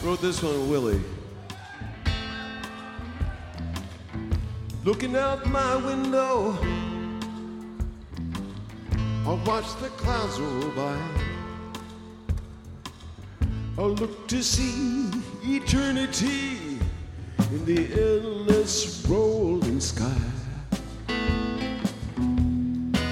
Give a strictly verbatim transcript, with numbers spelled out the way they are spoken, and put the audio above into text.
Wrote this one, Willie. Looking out my window, I watch the clouds roll by. I look to see eternity in the endless rolling sky.